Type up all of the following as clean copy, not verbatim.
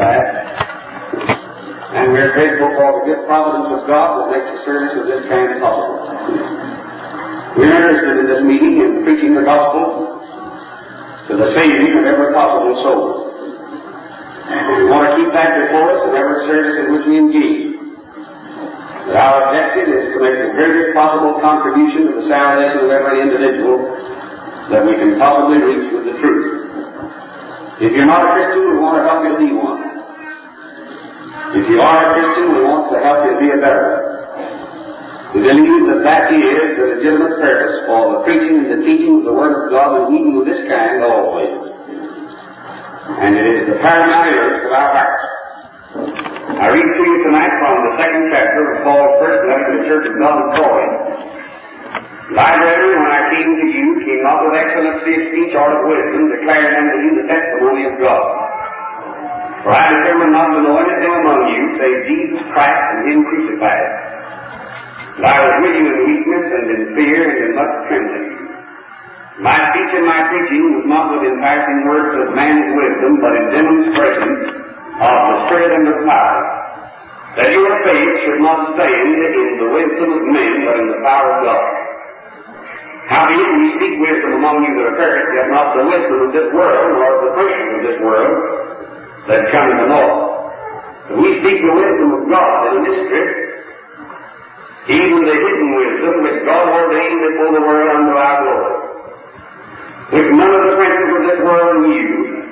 that. And we're grateful for the good providence of God that makes the service of this kind possible. We're interested in this meeting in preaching the gospel to the saving of every possible soul. We want to keep that before us in every service in which we engage. That our objective is to make the greatest possible contribution to the salvation of every individual that we can possibly reach with the truth. If you're not a Christian, we want to help you to be one. If you are a Christian, we want to help you to be a better one. We believe that that is the legitimate purpose for the preaching and the teaching of the Word of God and meeting of this kind always. And it is the paramount interest of our hearts. I read to you tonight from the second chapter of Paul's first letter to the Church of God in Corinth. My brethren, when I came to you, came not with excellency of speech or of wisdom, declaring unto you the testimony of God. For I determined not to know anything among you, save Jesus Christ and Him crucified. But I was with you in weakness and in fear and in much trembling. My speech and my preaching was not with enticing words of man's wisdom, but in demonstration of the Spirit and of power, that your faith should not stand in the wisdom of men, but in the power of God. Howbeit we speak wisdom among you that are perfect, yet not the wisdom of this world, nor of the princes of this world, that come to naught. But we speak the wisdom of God in a mystery, even the hidden wisdom which God ordained before the world unto our glory, which none of the princes of this world knew,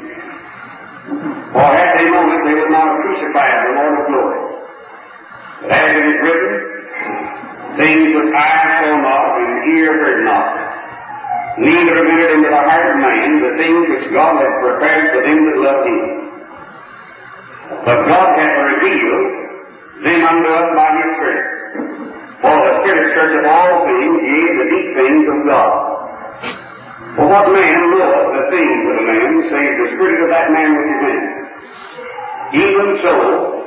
for at a moment they would not have crucified the Lord of glory. But as it is written, things which eye saw not and ear heard not, neither entered into the heart of man the things which God hath prepared for them that love Him. But God hath revealed them unto us by His Spirit. For the Spirit searcheth all things, yea, the deep things of God. For what man knoweth the things of a man, save the spirit of that man which is in him? Even so,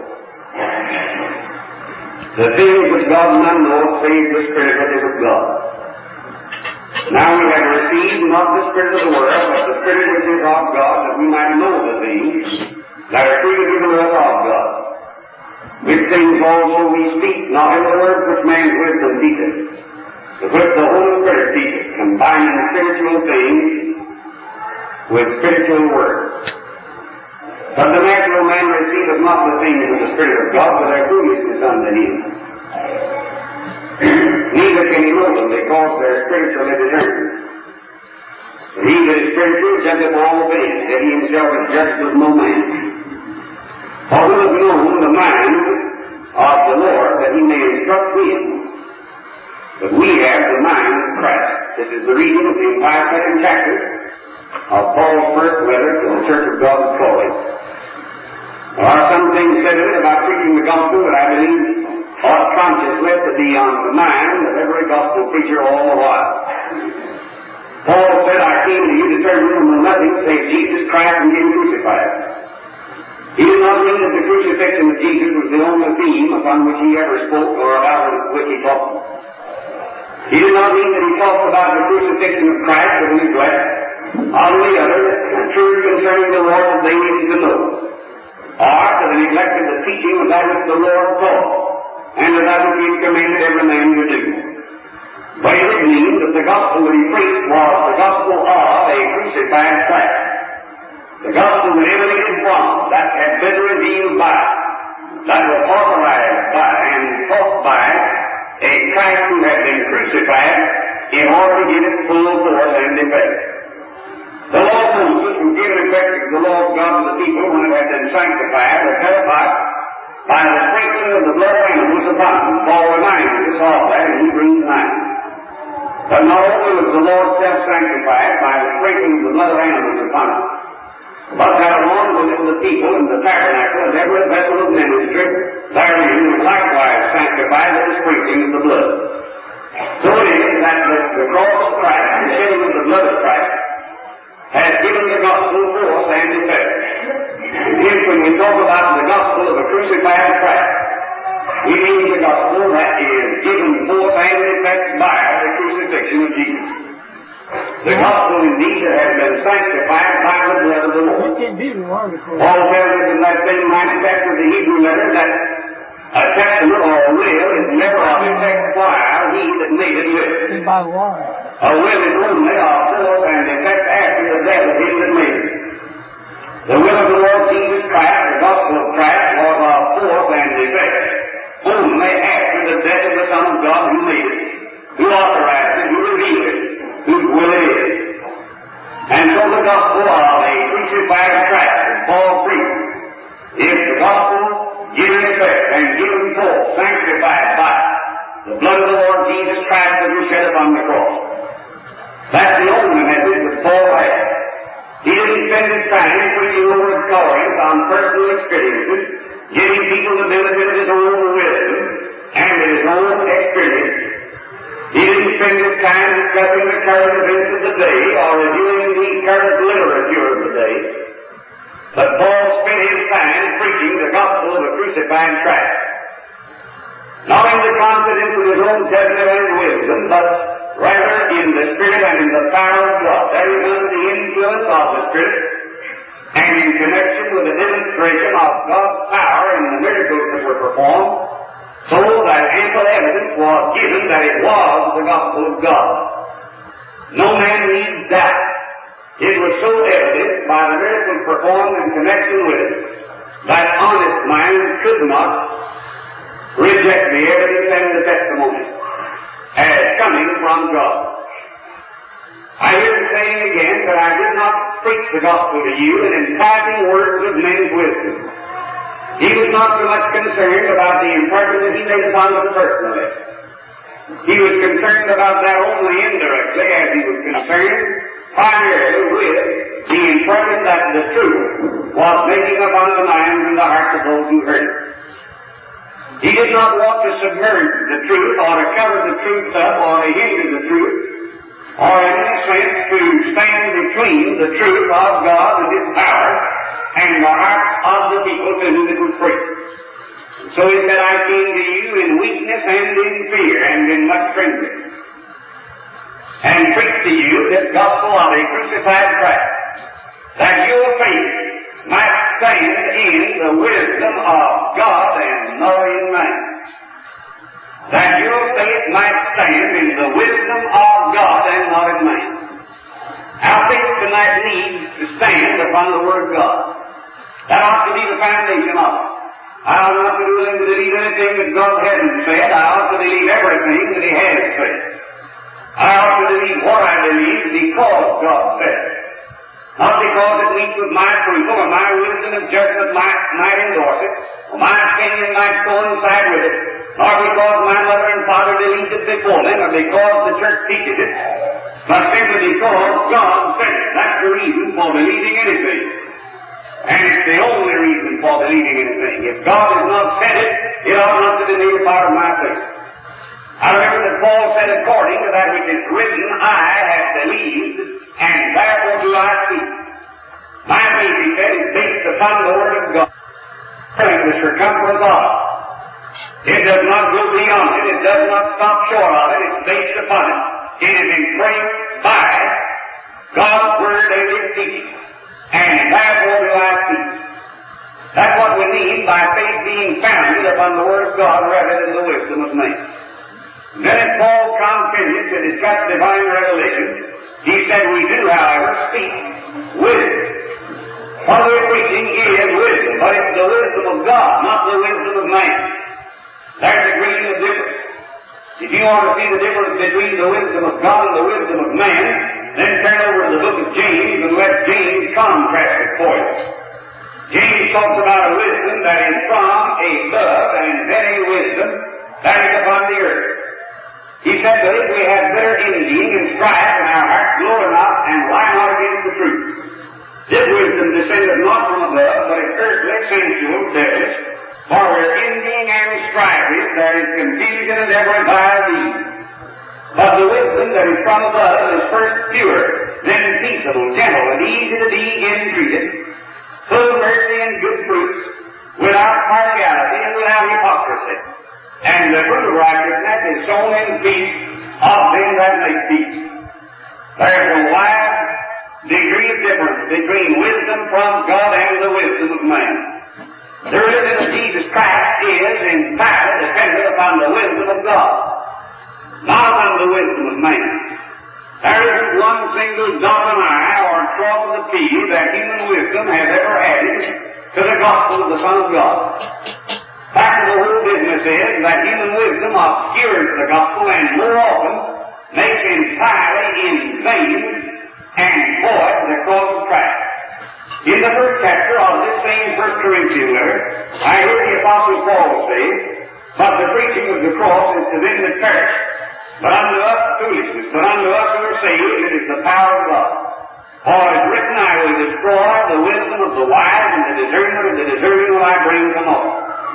the things which God none knoweth, save the Spirit that is of God. Now we have received not the spirit of the world, but the Spirit which is of God, that we might know the things that are freely given us of God. Which things also we speak, not in the words which man's wisdom teacheth, but which the Holy Spirit teacheth, combining spiritual things with spiritual words. But the natural man receiveth not the things of the Spirit of God, for their foolishness unto him. Neither can he know them, because they are spiritually determined. But he that is spiritual judgeth all things, that he himself is judged of no man. For who hath known the mind of the Lord, that he may instruct him? But we have the mind of Christ. This is the reading of the entire second chapter of Paul's first letter to the Church of God in Corinth. There are some things said in it about preaching the gospel that I believe ought consciously to be on the mind of every gospel preacher all the while. Paul said, I came to you determined to know nothing save Jesus Christ and Him crucified. He did not mean that the crucifixion of Jesus was the only theme upon which he ever spoke or about which he talked. He did not mean that he talked about the crucifixion of Christ or neglect all the other truths concerning the Lord that they needed to know, or to the neglect of the teaching of that which the Lord taught, and of that which He commanded every man to do. But it did mean that the gospel that he preached was the gospel of a crucified Christ. The gospel that emanated from, that had been revealed by, that was authorized by and taught by a Christ who had been crucified in order to give it full force and effect. The law of Moses was given effect to the law of God to the people when it had been sanctified or set apart by the sprinkling of the blood of animals upon them. Paul reminds us of that in Hebrews 9. But not only was the Lord self-sanctified by the sprinkling of the blood of animals upon them, but that along with the people in the tabernacle and every vessel of ministry, therein was likewise sanctified with the sprinkling of the blood. So it is that the cross of Christ, the shedding of the blood of Christ, has given the gospel force and effect. Hence, when we talk about the gospel of a crucified Christ, we mean the gospel that is given force and effect by the crucifixion of Jesus. The gospel indeed that has been sanctified by the blood of the Lord. can't be the article. Paul tells us in that same 9th chapter of the Hebrew letter that a testament or a will is never of effect while he that made it will. It's by one. A will is only of force and effect after the death of him that made it. The will of the Lord Jesus Christ, the gospel of Christ, was of force and effect only after the death of the Son of God who made it, who authorized it, who revealed it, whose will it is. And so the gospel of a crucified Christ, as Paul preached, is the gospel given effect and given forth, sanctified by the blood of the Lord Jesus Christ that was shed upon the cross. That's the only message that Paul had. He didn't spend his time preaching over at Corinth on personal experiences, giving people the benefit of his own wisdom and of his own experience. He didn't spend his time discussing the current events of the day or reviewing the current literature of the day. But Paul spent his time preaching the gospel of the crucified Christ. Not in the confidence of his own judgment and wisdom, but rather in the Spirit and in the power of God. That is under the influence of the Spirit and in connection with the demonstration of God's power in the miracles that were performed, so that ample evidence was given that it was the gospel of God. No man needs doubt. It was so evident by the miracles performed in connection with it that honest minds could not reject the evidence and the testimony as coming from God. I hear him saying again that I did not preach the gospel to you in enticing words of men's wisdom. He was not so much concerned about the impression that he made upon them personally. He was concerned about that only indirectly, as he was concerned primarily with the impression that the truth was making upon the minds and the hearts of those who heard it. He did not want to submerge the truth or to cover the truth up or to hinder the truth or in any sense to stand between the truth of God and His power and the hearts of the people to whom it was preached. So he said, I came to you in weakness and in fear and in much trembling, and preached to you this gospel of a crucified Christ, that your faith might stand in the wisdom of God and not in man. That your faith might stand in the wisdom of God and not in man. Our faith tonight needs to stand upon the Word of God. That ought to be the foundation of it. I ought not to be willing to believe anything that God hasn't said. I ought to believe everything that He has said. I ought to believe what I believe because God said it. Not because it meets with my approval or my wisdom and judgment might endorse it, or my opinion might coincide with it, nor because my mother and father believed it before me, or because the church teaches it, but simply because God said it. That's the reason for believing anything. And it's the only reason for believing anything. If God has not said it, it ought not to be made a part of my faith. I remember that Paul said, according to that which is written, I have believed, and therefore do I speak. My faith, he said, is based upon the Word of God, and the circumference of it. It does not go beyond it. It does not stop short of it. It's based upon it. It is embraced by God's Word and His teaching. And therefore do I speak. That's what we mean by faith being founded upon the Word of God rather than the wisdom of man. Then as Paul continued to discuss divine revelation, he said, we do, however, speak wisdom. What we're preaching is wisdom, but it's the wisdom of God, not the wisdom of man. There's a great difference. If you want to see the difference between the wisdom of God and the wisdom of man, then turn over to the book of James and let James contrast it for you. James talks about a wisdom that is from above and then a wisdom that is upon the earth. He said that if we have bitter envying and strife in our hearts, glory not and lie not against the truth. This wisdom descendeth not from above, but is earthly, sensual, devilish. For where envying and strife is, there is confusion and every vile deed. But the wisdom that is from above is first pure, then peaceable, gentle, and easy to be entreated, full of mercy and good fruits, without partiality and without hypocrisy. And the fruit of righteousness is sown in peace of them that make peace. There is a wide degree of difference between wisdom from God and the wisdom of man. The religion of Jesus Christ is entirely dependent upon the wisdom of God, not upon the wisdom of man. There isn't one single dot of an I or drop of the T that human wisdom has ever added to the gospel of the Son of God. The fact of the whole business is that human wisdom obscures the gospel and more often makes entirely in vain and void the cross of Christ. In the first chapter of this same 1 Corinthians letter, I heard the Apostle Paul say, "But the preaching of the cross is to them that perish, but unto us foolishness, but unto us who are saved it is the power of God. For it is written, I will destroy the wisdom of the wise, and the discernment of the discerning will I bring to naught."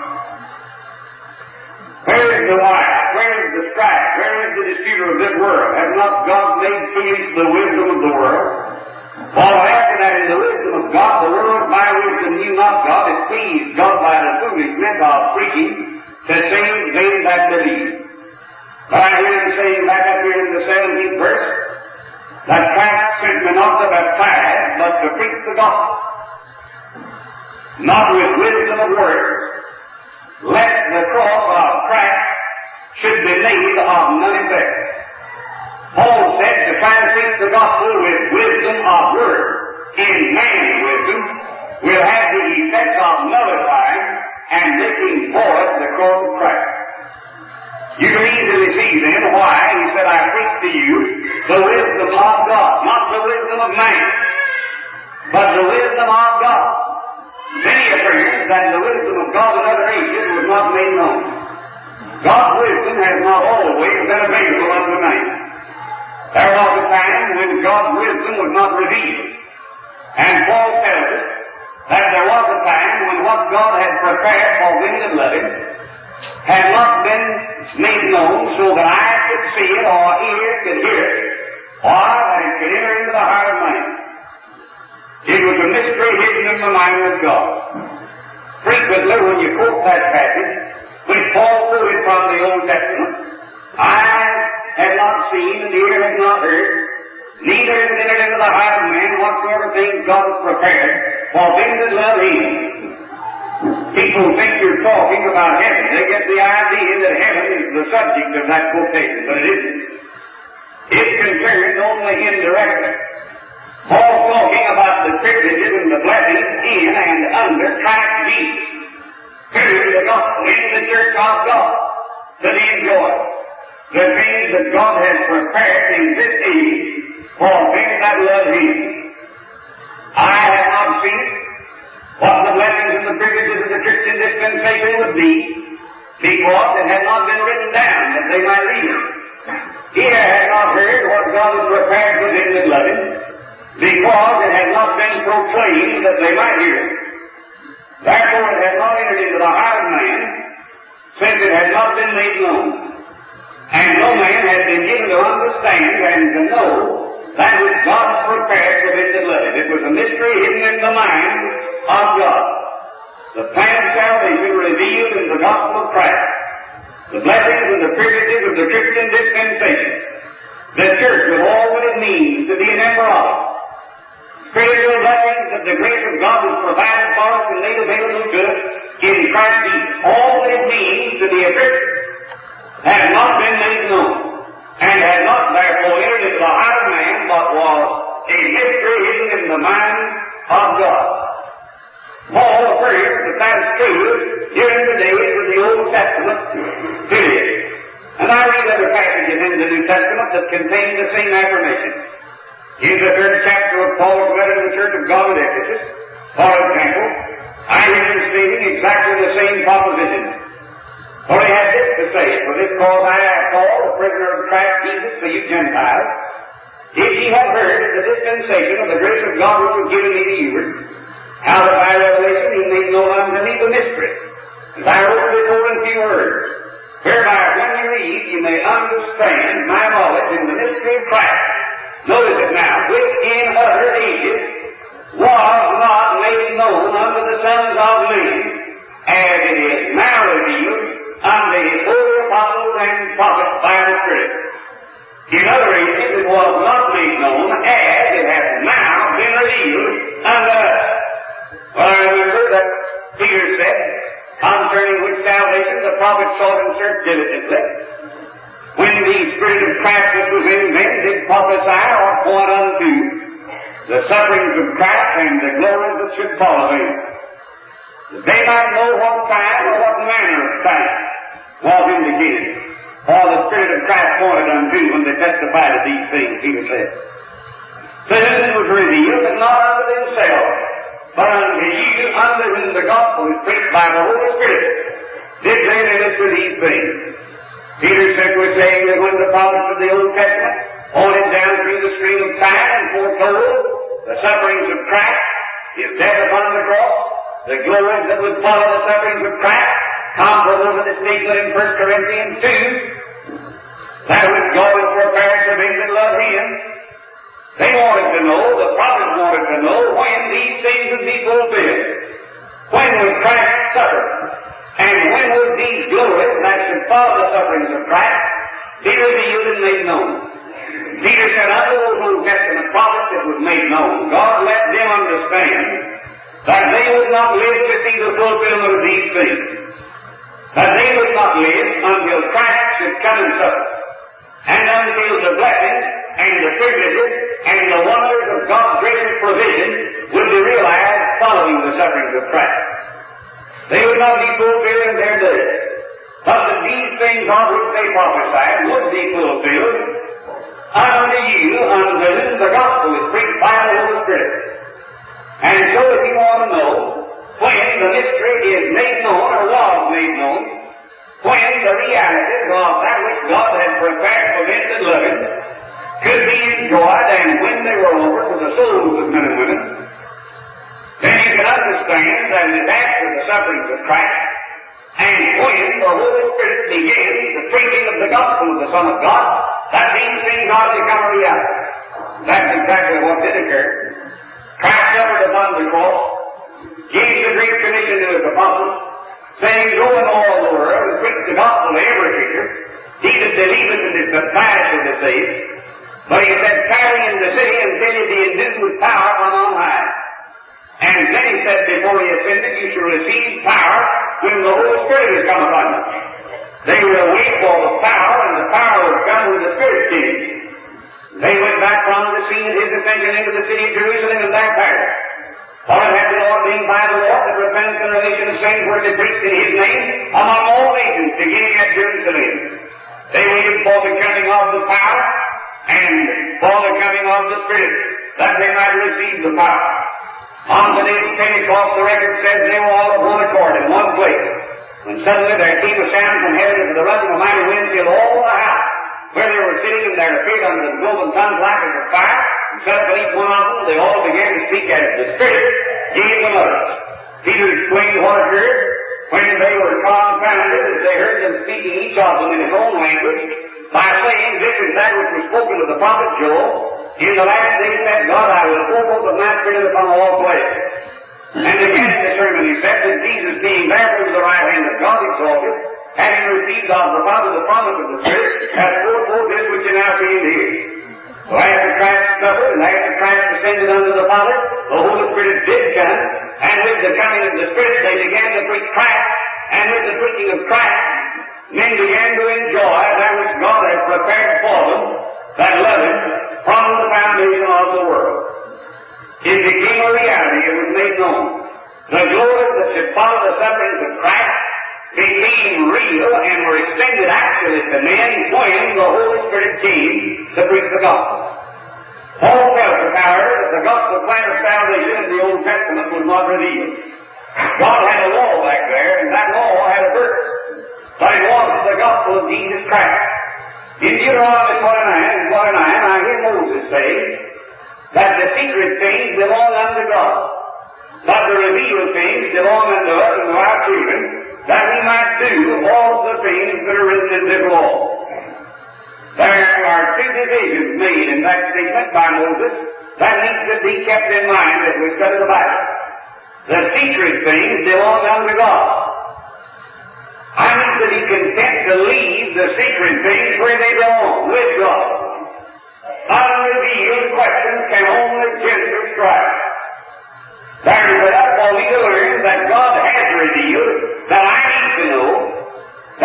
Where is the wise? Where is the scribe? Where is the disputer of this world? Has not God made foolish the wisdom of the world? For after that in the wisdom of God, the world by wisdom knew not God, it pleased God by the foolishness of preaching to save them that believe. But I hear him saying back up here in the 17th verse, that Christ sent me not to baptize, but to preach the gospel, not with wisdom of words, lest the cross of Christ should be made of none effect. Paul said to try to preach the gospel with wisdom of words, in man's wisdom, will have the effect of nullifying and making void the cross of Christ. You can easily see then why he said, "I preach to you the wisdom of God," not the wisdom of man, but the wisdom of God. Many affirm that the wisdom of God in other ages was not made known. God's wisdom has not always been available unto man. There was a time when God's wisdom was not revealed. And Paul tells us that there was a time when what God had prepared for them that love Him had not been made known so that eye could see it or ear could hear it, or that it could enter into the heart of man. It was a mystery hidden in the mind of God. Frequently when you quote that passage, which Paul quoted from the Old Testament, eye had not seen and ear had not heard, neither has entered into the heart of man what sort of things God has prepared for them that love Him. People think you're talking about heaven. They get the idea that heaven is the subject of that quotation, but it isn't. It's concerned only indirectly. Paul's talking about the privileges and the blessings in and under Christ Jesus, through the gospel, in the church of God, to be enjoyed. The things that God has prepared in this age for them that love Him. I have not seen what the blessings and the privileges of the Christian dispensation would be, because it had not been written down that they might read it. Ear had not heard what God has prepared for them that love Him, because it had not been proclaimed that they might hear it. Therefore it had not entered into the heart of man, since it had not been made known. And no man had been given to understand and to know that which God has prepared for them that love Him. It was a mystery hidden in the mind of God. The plan of salvation revealed in the gospel of Christ. The blessings and the privileges of the Christian dispensation. The church with all that it means to be a member of it. Spiritual blessings that the grace of God has provided for us and made available to us in Christ Jesus. All that it means to be a Christian has not been made known, and has not therefore entered into the heart of man, but was a mystery hidden in the mind of God. Paul affirms that that is true during the days of the Old Testament period. And I read other passages in the New Testament that contain the same affirmation. In the 3rd chapter of Paul's letter to the Church of God at Ephesus, for example, I hear him stating exactly the same proposition. For he had this to say, "For this cause I, Paul, the prisoner of Christ Jesus, to you Gentiles, if ye have heard of the dispensation of the grace of God which was given me to you, how that by revelation he made known unto me the mystery, as I wrote before in few words, whereby when you read, you may understand my knowledge in the mystery of Christ." Notice it now, which in other ages was not made known unto the sons of men, as it is now revealed unto His holy apostles and prophets by the Spirit. In other ages it was not made known, as it has now been revealed prophet sought and searched diligently, when the Spirit of Christ which was in them did prophesy or point unto the sufferings of Christ and the glories that should follow them, that they might know what time or what manner of time was indicated, or the Spirit of Christ pointed unto when they testified of these things, Peter said. To whom it was revealed, but not unto themselves, but unto you, unto whom the gospel is preached by the Holy Spirit, did they minister these things. Peter simply saying that when the prophets of the Old Testament pointed down through the stream of time and foretold the sufferings of Christ, His death upon the cross, the glories that would follow the sufferings of Christ, comparable to the statement in 1 Corinthians 2, that which God has prepared for them that love Him. They wanted to know, the prophets wanted to know, when these things would be fulfilled. When would Christ suffer? And when would these glories that should follow the sufferings of Christ be revealed and made known? Peter said, unto those Old Testament prophets it was made known. God let them understand that they would not live to see the fulfillment of these things. That they would not live until Christ should come and suffer, and until the blessings and the privileges and the wonders of God's gracious provision would be realized following the sufferings of Christ. They would not be fulfilled in their day, but that these things on which they prophesied would be fulfilled unto you, unto whom the gospel is preached by the Holy Spirit. And so if you want to know when the mystery is made known or was made known, when the realities of that which God had prepared for them that love Him could be enjoyed, and when they were over to the souls of men and women, then you can understand that it is after the sufferings of Christ, and when the Holy Spirit begins the preaching of the gospel of the Son of God, that these things are to become a reality. That's exactly what did occur. Christ suffered upon the cross, gave the great commission to His apostles, saying, go in all the world and preach the gospel to every creature. He that believeth and is baptized shall be saved. But He said, tarry in the city until ye be endued with power from on high. And then He said, before He ascended, you shall receive power when the Holy Spirit is come upon you. They would await for the power, and the power would come when the Spirit came. They went back from the scene of His ascension into the city of Jerusalem and back there. For it had been ordained by the Lord that repentance and remission of sins were to be preached in His name among all nations, beginning at Jerusalem. They waited for the coming of the power and for the coming of the Spirit, that they might receive the power. On the day of Pentecost, the record says they were all of one accord in one place, when suddenly there came a sound from heaven as the rushing of a mighty wind filled all the house where they were sitting, and there appeared unto them cloven tongues like as of fire, and set upon each one of them. They all began to speak as the Spirit gave them utterance. Peter explained what occurred when they were confounded as they heard them speaking, each of them in his own language, by saying, this is that which was spoken of the prophet Joel. In the last days said God, I will pour forth of my Spirit upon all flesh. And again in the sermon he said that Jesus, being therefore to the right hand of God exalted, having received of the Father the promise of the Spirit, hath poured forth this which you now see and hear. So after Christ suffered, and after Christ ascended unto the Father, the Holy Spirit did come, and with the coming of the Spirit they began to preach Christ, and with the preaching of Christ, men began to enjoy that which God had prepared for them that love Him from the foundation of the world. It became a reality, it was made known. The glories that should follow the sufferings of Christ became real and were extended actually to men when the Holy Spirit came to preach the gospel. Paul tells us, however, that the gospel plan of salvation in the Old Testament was not revealed. God had a law back there, and that law had a purpose. But it was the gospel of Jesus Christ. In Deuteronomy 29, I hear Moses say that the secret things belong unto God, but the revealed things belong unto us and to our children, that we might do all the things that are written in this law. There are two divisions made in that statement by Moses that needs to be kept in mind as we study the Bible. The secret things belong unto God. I need to be content to leave the secret things where they belong, with God. Unrevealed questions can only gender strife. There is enough for me to learn that God has revealed, that I need to know,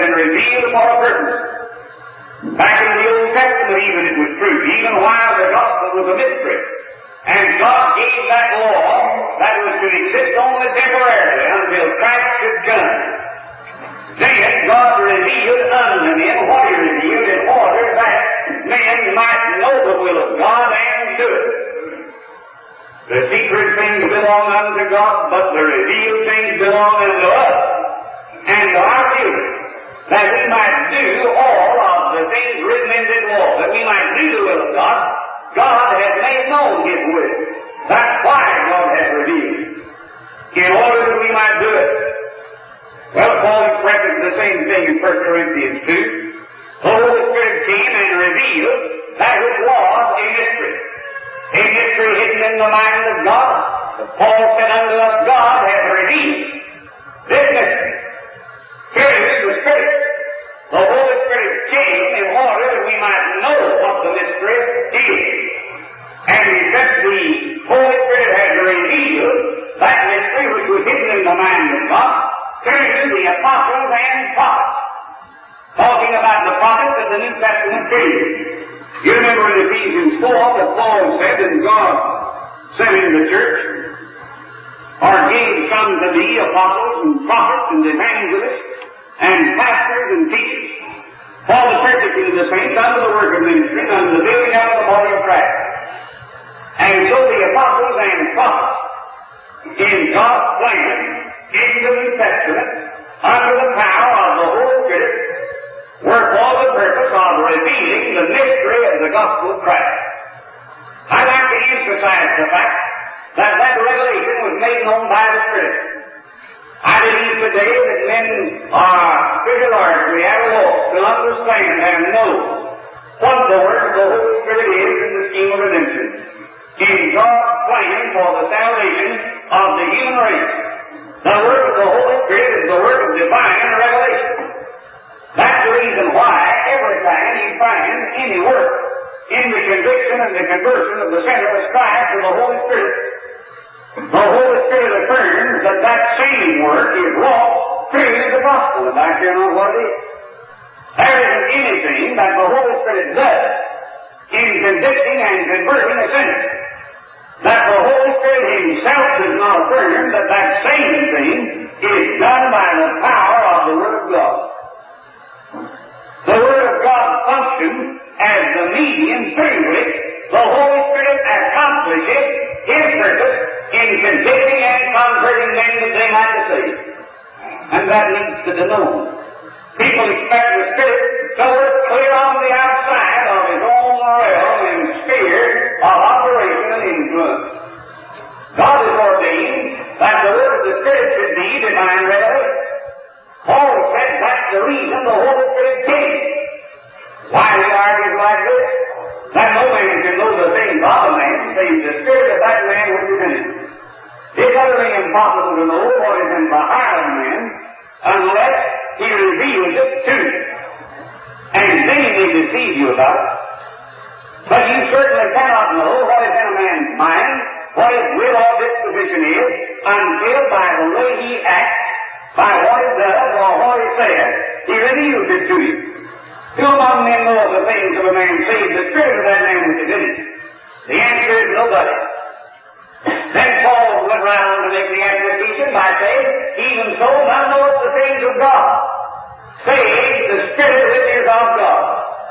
been revealed for a purpose. Back in the Old Testament even it was true, even while the gospel was a mystery. And God gave that law that was to exist only temporarily until Christ should come. Then God revealed unto men what He revealed in order that men might know the will of God and do it. The secret things belong unto God, but the revealed things belong unto us and to our children, that we might do all of the things written in this law, that we might do the will of God. God has made known His will. That's why God has revealed, in order that we might do it. Well, Paul expresses the same thing in 1 Corinthians 2. The Holy Spirit came and revealed that which was a mystery hidden in the mind of God. But Paul said unto us, God has revealed this mystery through the Spirit. The Holy Spirit came in order that we might know what the mystery is. And he said the Holy Spirit has revealed that mystery which was hidden in the mind of God through the apostles and prophets. Talking about the prophets of the New Testament period. You remember in Ephesians 4 that Paul said that God sent in the church, or gave some to be apostles and prophets and evangelists and pastors and teachers, for the perfecting of the saints unto the work of ministry and unto the building up of the body of Christ. And so the apostles and prophets in God's plan in the New Testament under the power of the Holy Spirit were for the purpose of revealing the mystery of the gospel of Christ. I'd like to emphasize the fact that that revelation was made known by the Spirit. I believe today that men are pretty largely at a loss to understand and know what the work of the Holy Spirit is in the scheme of redemption, in God's plan for the salvation of the human race. The work of the Holy Spirit is the work of divine revelation. That's the reason why every time you find any work in the conviction and the conversion of the sinner ascribed to the Holy Spirit, the Holy Spirit affirms that that same work is wrought through the gospel, and I care not what it is. There isn't anything that the Holy Spirit does in convicting and converting a sinner that the Holy Spirit Himself does not affirm that that same thing is done by the power of the Word of God. The Word of God functions as the medium through which the Holy Spirit accomplishes His purpose in convicting and converting men that they might be saved. And that needs to be known. People expect the Spirit to work clear on the outside of His own realm and sphere of operation and influence. God has ordained that the work of the Spirit should be divine revelation. Paul said that's the reason the Holy Spirit came. Why he argues like this? That no man can know the things of a man, save the Spirit of that man which is in him. It's utterly impossible to know what is in the heart of man unless He reveals it to you. And then He may deceive you about it. But you certainly cannot know what is in a man's mind, what his will or disposition is, until by the way he acts, by what he does or what he says, He reveals it to you. Who among men know the things of a man save the Spirit of that man which is in him? The answer is nobody. Then Paul went right on to make the application by saying, even so, none knoweth the things of God, save the Spirit which is of God.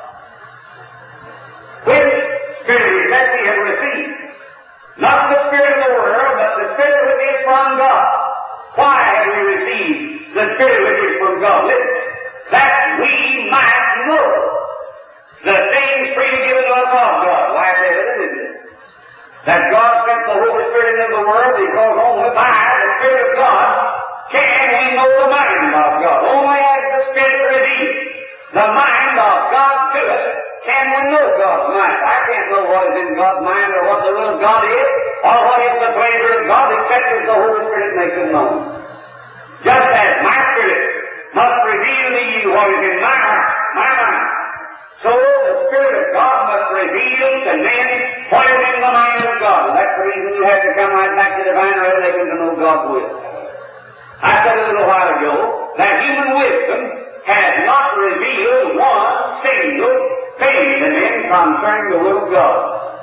Which Spirit is that we have received? Not the Spirit of the world, but the Spirit which is from God. Why have we received the Spirit which is from God? Listen, that we might know the things freely given to us of God. Why is that, isn't it? That God sent the Holy Spirit into the world because only by the Spirit of God can we know the mind of God. Only as the Spirit reveals the mind of God to us can we know God's mind. I can't know what is in God's mind or what the will of God is or what is the pleasure of God except as the Holy Spirit makes it known. Just as my Spirit must reveal to you what is in my heart, my mind, so the Spirit of God must reveal to men what is in the mind of God. And that's the reason you have to come right back to divine revelation to know God's will. I said a little while ago that human wisdom has not revealed one single thing to men concerning the will of God.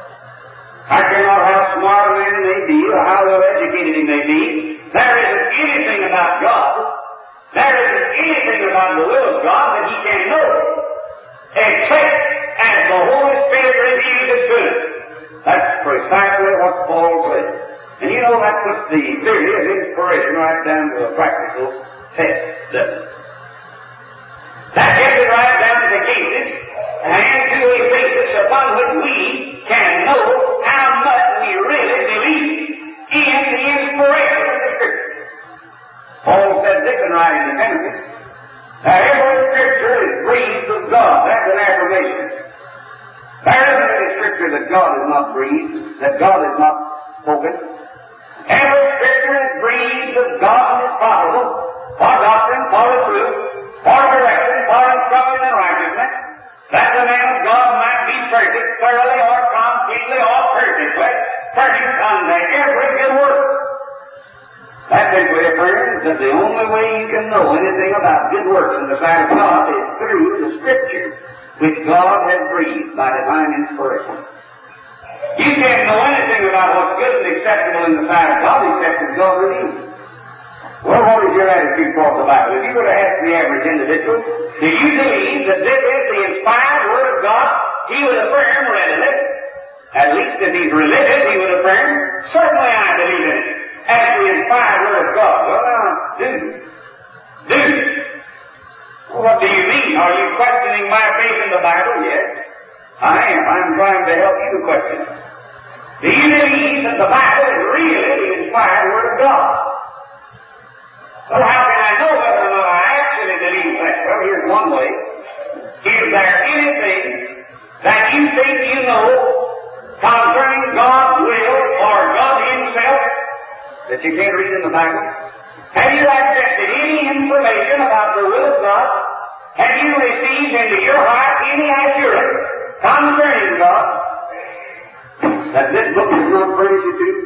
I care not how smart a man may be or how well educated he may be, there isn't anything about God, there isn't anything about the will of God that he can know, except as the Holy Spirit reveals it to him. That's precisely what Paul said. And you know, that puts the theory of inspiration right down to a practical test, doesn't it? That gets it right down to cases and to a basis upon which we can know how much we really believe in the inspiration of the Scripture. Paul said this in writing to Timothy, that every Scripture is breathed of God. That's an affirmation. There isn't any Scripture that God has not breathed, that God has not spoken. Every Scripture is breathed of God and is profitable for doctrine, for reproof, for correction, for instruction in righteousness, that the man of God might be perfect, thoroughly or completely or perfectly, furnished unto every good work. That simply affirms that the only way you can know anything about good works in the sight of God is through the Scripture, which God has breathed by divine inspiration. You can't know anything about what's good and acceptable in the sight of God except as God reveals. Well, what is your attitude toward the Bible? If you were to ask the average individual, do you believe that this is the inspired Word of God? He would affirm readily. At least if he's religious, he would affirm, certainly I believe in it, as the inspired Word of God. Well, now, do. Well, what do you mean? Are you questioning my faith in the Bible? Yes, I am. I'm trying to help you question it. Do you believe that the Bible is really the inspired Word of God? Well, how can I know whether or not I actually believe that? Well, here's one way. Is there anything that you think you know concerning God's will or God Himself that you can't read in the Bible? Have you accepted any information about the will of God? Have you received into your heart any assurance concerning God that this book is not furnished you to?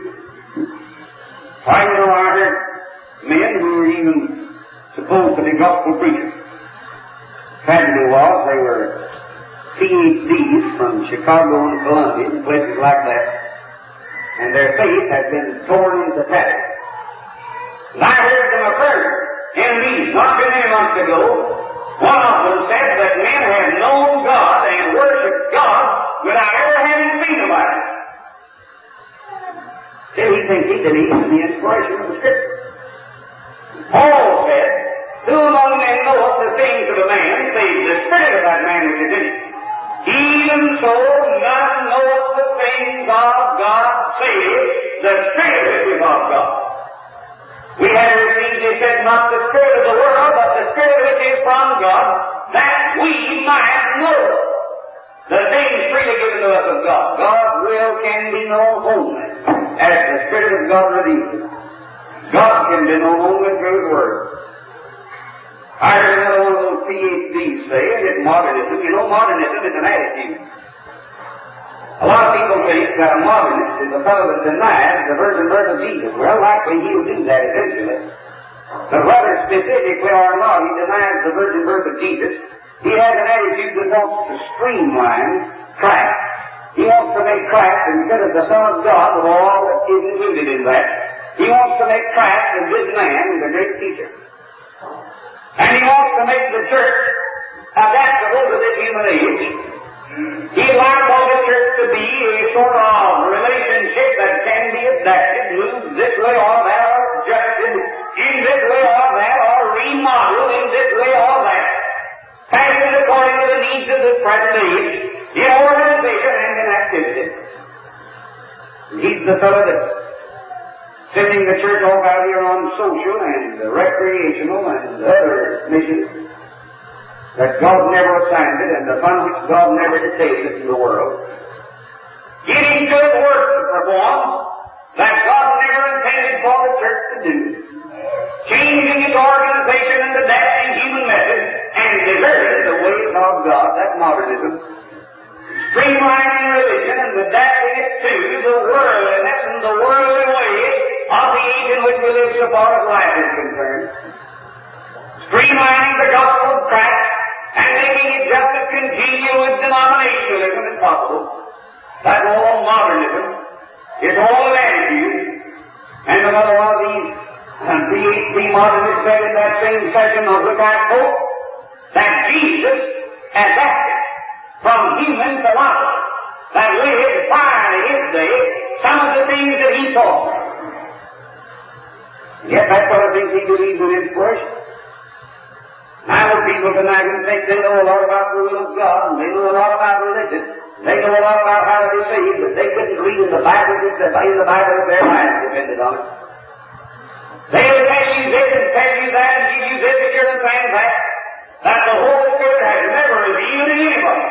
Why, you know, I heard men who were even supposed to be gospel preachers. Tragedy was they were PhDs from Chicago and Columbia and places like that, and their faith had been torn into tatters. And I heard them affirm in a meeting not too many months ago. One of them said that men have known God and worshipped God without ever having seen Him. Still, he thinks he believes in the inspiration of the Scripture. Paul said, "Who among men knoweth the things of a man, save the spirit of that man which is in him? Even so, none knoweth the things of God, save the Spirit which is of God." We have received, he said, not the spirit of the world, but the Spirit which is from God, that we might know the things freely given to us of God. God's will can be known only as the Spirit of God reveals. God can be known only through His Word. I heard another one of those PhDs say, and it's modernism. You know, modernism is an attitude. A lot of people think that a modernist is a fellow that denies the virgin birth of Jesus. Well, likely he'll do that eventually. But whether specifically or not he denies the virgin birth of Jesus, he has an attitude that wants to streamline Christ. He wants to make Christ, instead of the Son of God, with all that is included in that, he wants to make Christ a good man and a great teacher. And he wants to make the church adaptable to this human age. He'd like for the church to be a sort of relationship that can be adapted, moved this way or that, or adjusted in this way or that, or remodeled in this way or that, fashioned according to the needs of this present age, in organization and in activity. He's the fellow that's sending the church off out here on social and recreational and other missions that God never assigned it and upon which God never dictated it to the world. Getting good work to perform that God never intended for the church to do. Changing its organization and adapting human methods and deserting the ways of God. That's modernism. Streamlining religion and adapting it to the worldliness and the worldly ways of the age in which we live so far as life is concerned. Streamlining the gospel of Christ denominationalism is possible. That's all modernism. It's all an attitude. And another one of these PhD modernists said in that same session of which I spoke, that Jesus adapted from human philosophy that lived prior to his day some of the things that he taught. Yet that's one of the things he believes in inspiration. Now the people tonight can think they know a lot about the will of God, and they know a lot about religion, they know a lot about how to be saved, but they couldn't read in the Bible if their lives depended on it. They'll tell you this and tell you that and give you this assurance and that the Holy Spirit has never revealed to anybody.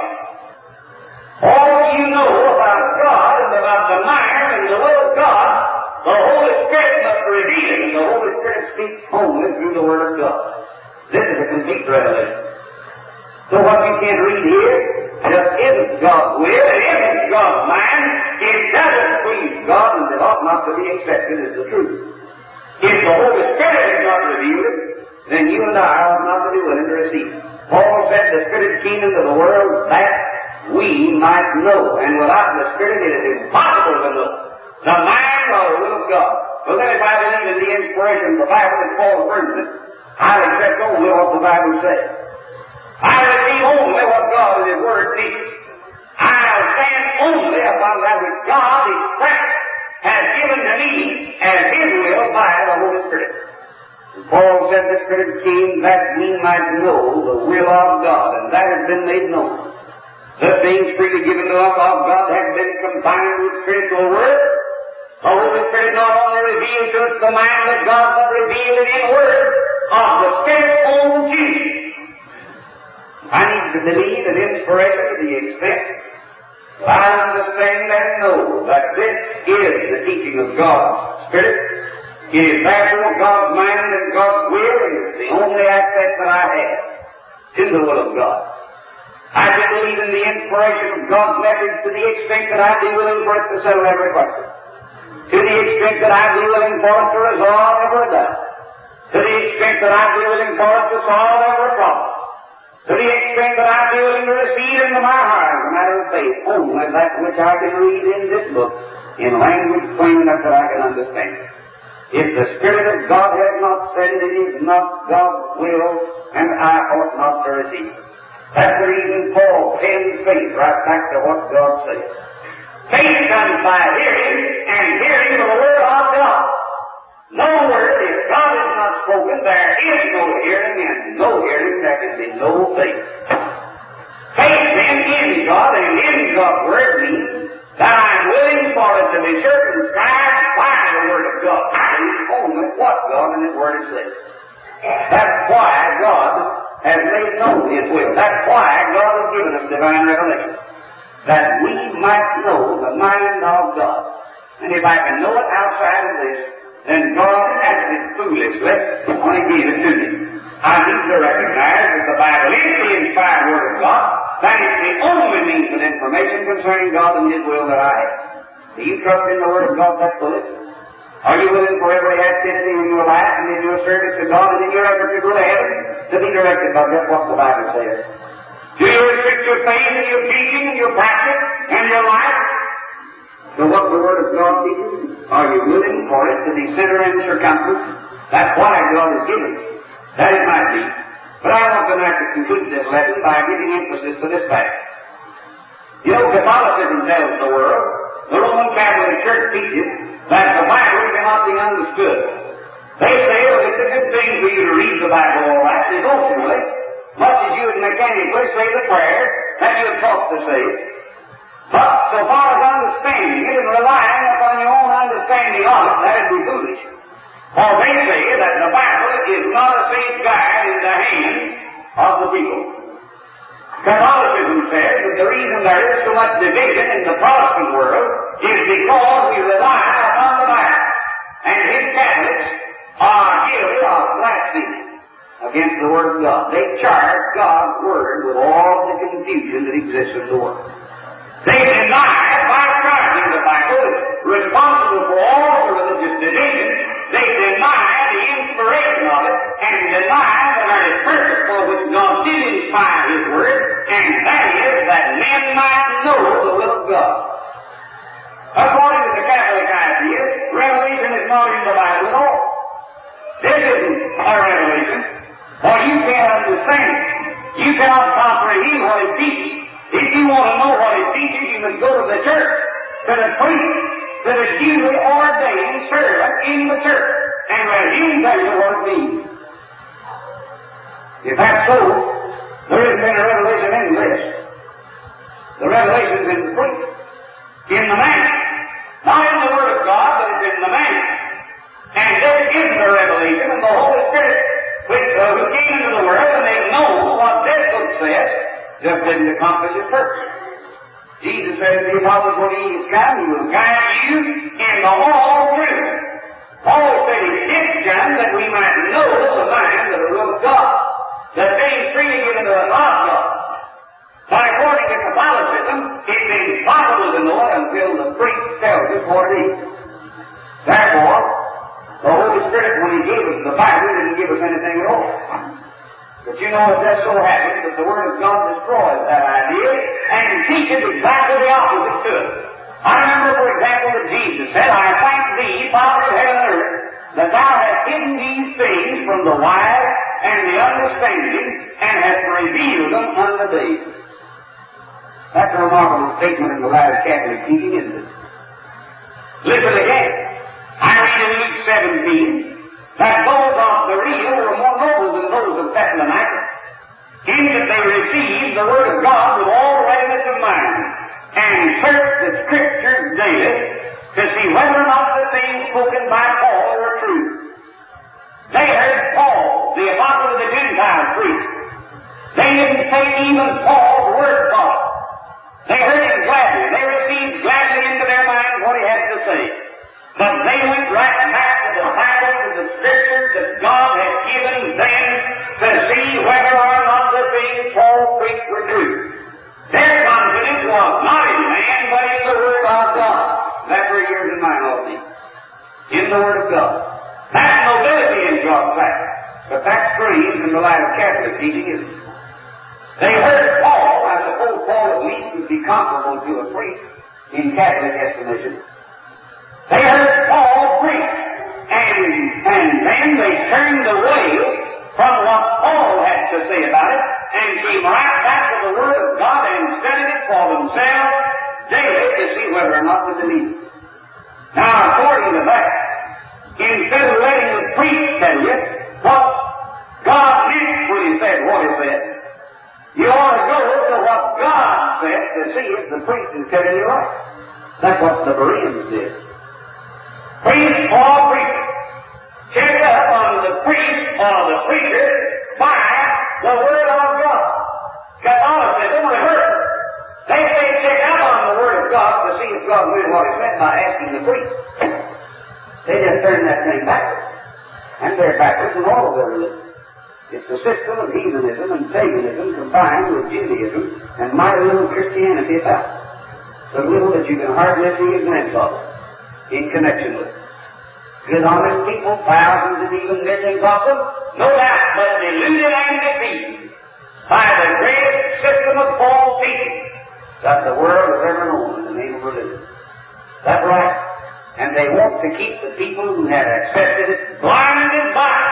All you know about God and about the mind and the will of God, the Holy Spirit must reveal it, and the Holy Spirit speaks only through the Word of God. This is a complete revelation. So what you can't read here just isn't God's will, it isn't God's mind, it doesn't please God, and it ought not to be accepted as the truth. If the Holy Spirit has not revealed it, then you and I ought not to be willing to receive it. Paul said the Spirit came into the world that we might know, and without the Spirit it is impossible to know the mind or the will of God. Well then if I believe in the inspiration of the Bible as Paul affirms it, I'll accept only what the Bible says. I'll receive only what God in His Word teaches. I'll stand only upon that which God Himself has given to me as His will by the Holy Spirit. And Paul said the Spirit came that we might know the will of God, and that has been made known. The things freely given to us of God have been combined with spiritual word. The Holy Spirit not only revealed to us the mind of God, but revealed it in word of the Spirit's own Jesus. I need to believe in inspiration to the extent that I understand and know that this is the teaching of God's Spirit. It is therefore God's mind and God's will, and it's the only access that I have to the will of God. I can believe in the inspiration of God's message to the extent that I'd be willing for it to settle every question. To the extent that I'd be willing for it to resolve every doubt. To the extent that I'd be willing for it to solve every problem. To the extent that I'd be willing to receive into my heart as a matter of faith only that which I can read in this book in language plain enough that I can understand. If the Spirit of God has not said it, it is not God's will, and I ought not to receive it. That's the reason Paul pins faith right back to what God says. Faith comes by hearing, and hearing the Word of God. No word, if God is not spoken, there is no hearing, and no hearing, there can be no faith. Faith then in God and in God's Word means that I'm willing for it to be circumscribed by the Word of God. I believe only what God and His Word has said. That's why God has made known His will. That's why God has given us divine revelation. That we might know the mind of God. And if I can know it outside of this, then God acted foolishly when He gave it to me. I need to recognize that the Bible is the inspired Word of God. That is the only means of information concerning God and His will that I have. Do you trust in the Word of God that fully? Are you willing for every activity in your life and in your service to God and in your effort to go to heaven to be directed by just what the Bible says? Do you restrict your faith and your teaching and your practice and your life to what the Word of God teaches? Are you willing for it to be center and circumference? That's why God has given it. That it might be. But I want tonight to conclude this lesson by giving emphasis to this fact. You know, Catholicism tells the world, the Roman Catholic Church teaches, that the Bible cannot be understood. They say, well, it's a good thing for you to read the Bible all right, devotionally, much as you would mechanically say the prayer that you're taught to say. But so far as understanding it and relying upon your own understanding of it, that would be foolish. For they say that the Bible is not a safe guide in the hands of the people. Catholicism says that the reason there is so much division in the Protestant world is because we rely upon the Bible. And his Catholics are guilty of blasphemy against the Word of God. They charge God's Word with all the confusion that exists in the world. They deny, by charging the Bible responsible for all the religious division, they deny the inspiration of it and deny the very purpose for which God did inspire His Word, and that is that men isn't a revelation, for you can't understand it. You cannot comprehend what it teaches. If you want to know what it teaches, you must go to the church, to the priest, to the duly ordained servant in the church, and let him tell you what it means. If that's so, there isn't any revelation in this. The revelation is in the priest, in the man. Not in the Word of God, but it's in the man. And this is the revelation of the Holy Spirit, who came into the world and they know what this book says, just didn't accomplish its purpose. Jesus said to the apostles, when He is come, He will guide you into all truth. Paul said He did come that we might know the mind of the will of God, the things freely given to us of God. But according to Catholicism, it's impossible to know it until the priest tells us what it is. Therefore, the Holy Spirit, when He gave us the Bible, didn't give us anything at all. But you know, it just so happens that the Word of God destroys that idea and teaches exactly the opposite to it. I remember, for example, that Jesus said, I thank Thee, Father of heaven and earth, that Thou hast hidden these things from the wise and the understanding, and hast revealed them unto babes. That's a remarkable statement in the light of Catholic teaching, isn't it? Listen again. I read in Luke 17 that those of Berea were more noble than those of Thessalonica, in that they received the Word of God with all readiness of mind, and searched the Scriptures daily to see whether or not the things spoken by Paul were true. They heard Paul, the apostle of the Gentiles, preach. They didn't take even Paul's word for it. They heard him gladly. They received gladly into their minds what he had to say. But they went right back to the Bible, to the Scriptures that God had given them to see whether or not the things Paul preached were true. Their confidence was not in man, but in the Word of God. That's where yours and mine ought to be. In the Word of God. That's nobility in God's sight. But that's strange in the light of Catholic teaching, isn't it? They heard Paul, I suppose Paul at least would be comparable to a priest in Catholic estimation. They heard Paul preach, and then they turned away from what Paul had to say about it, and came right back to the Word of God and studied it for themselves daily to see whether or not they believed it. Now, according to that, instead of letting the priest tell you what God meant when He said what He said, you ought to go to what God said to see if the priest is telling you right. That's what the Bereans did. Priest or preacher. Check up on the priest or the preacher by the Word of God. Catholicism reversed. They say check up on the Word of God to see if God knew what He meant by asking the priest. They just turn that thing backwards. And they're backwards in all of their religion. It's the system of heathenism and paganism combined with Judaism and mighty little Christianity about. So little that you can hardly see a glimpse of it in connection with it. Good honest people, thousands and even millions of them, no doubt, but deluded and deceived by the greatest system of false teaching that the world has ever known in the name of religion. That's right. And they want to keep the people who have accepted it blinded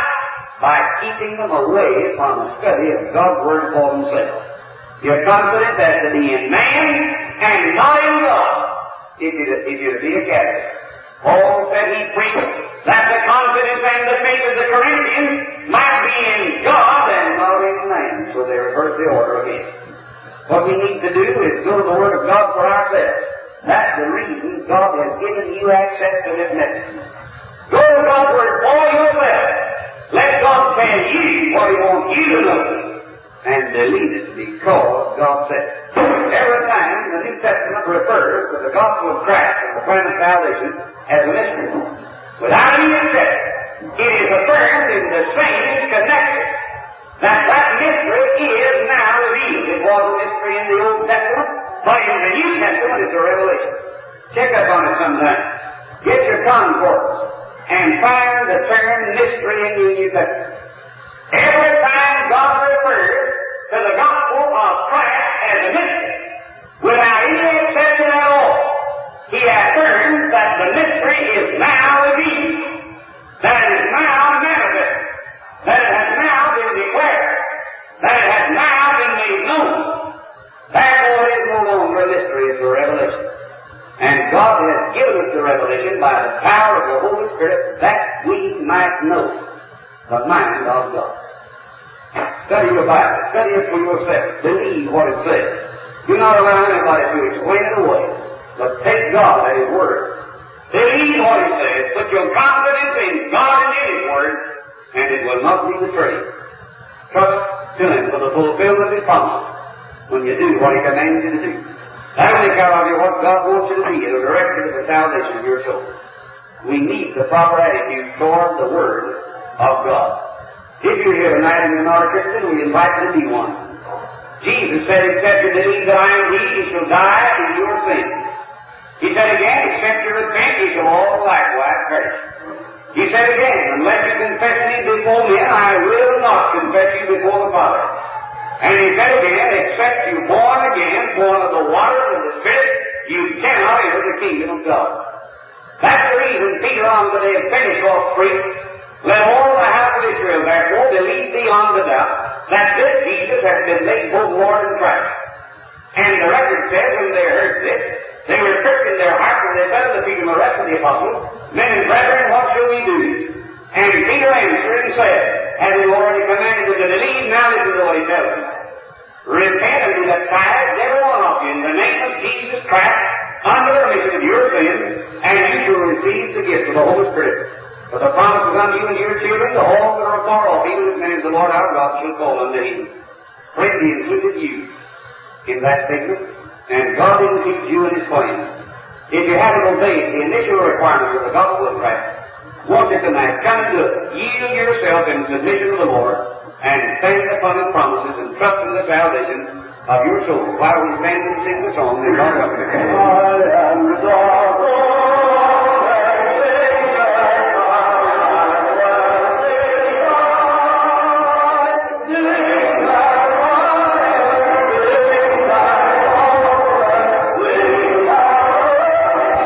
by keeping them away from the study of God's Word for themselves. You're confident that to be in man and not in God if you're to be a Catholic. Paul said he preached that the confidence and the faith of the Corinthians might be in God and not in man. So they reverse the order again. What we need to do is go to the Word of God for ourselves. That's the reason God has given you access to this message. Go to God's Word for yourself. Let God tell you what He wants you to know, and believe it because God said. Every time the New Testament refers to the gospel of Christ and the plan of salvation as a mystery, without any exception, it is affirmed in the same connection that mystery is now revealed. It was a mystery in the Old Testament, but in the New Testament it's a revelation. Check up on it sometime. Get your concordance and find the term mystery in the New Testament. Every time God refers to the gospel of Christ as a mystery, without any exception at all, He affirms that the mystery is now revealed, that it is now manifest. God has given us the revelation by the power of the Holy Spirit that we might know the mind of God. Study your Bible. Study it for yourself. Believe what it says. Do not allow anybody to explain it away, but take God at His Word. Believe what He says. Put your confidence in God and in His Word, and it will not be betrayed. Trust to Him for the fulfillment of His promise when you do what He commands you to do. That will take care of you what God wants you to be. It will direct you to the salvation of your soul. We need the proper attitude toward the Word of God. If you're here tonight and you're not a Christian, we invite you to be one. Jesus said, except you believe that I am He, you shall die in your sins. He said again, except you repent, you shall all likewise perish. He said again, unless you confess me before men, I will not confess you before the Father. And he said again, except you're born again, born of the water and the Spirit, you cannot enter the kingdom of God. That's the reason Peter on the day of Pentecost preached, let all the house of Israel therefore believe beyond a doubt that this Jesus has been made both Lord and Christ. And the record says when they heard this, they were pricked in their hearts, and they said to the feet of the rest of the apostles, Men and brethren, what shall we do? And Peter answered and said, having already commanded them to believe, now listen to what he tells them. Repent and be baptized, every one of you, in the name of Jesus Christ, under the remission of your sins, and you shall receive the gift of the Holy Spirit. For the promise is unto you and your children, to all that are far off, even as many as the Lord our God shall call unto Him. Friend, He included you in that statement, and God includes you in His plan. If you haven't obeyed the initial requirements of the gospel of Christ, won't you tonight come to yield yourself in submission to the Lord, and stand upon His promises and trust in the salvation of your soul while we stand and sing the song that God helps us.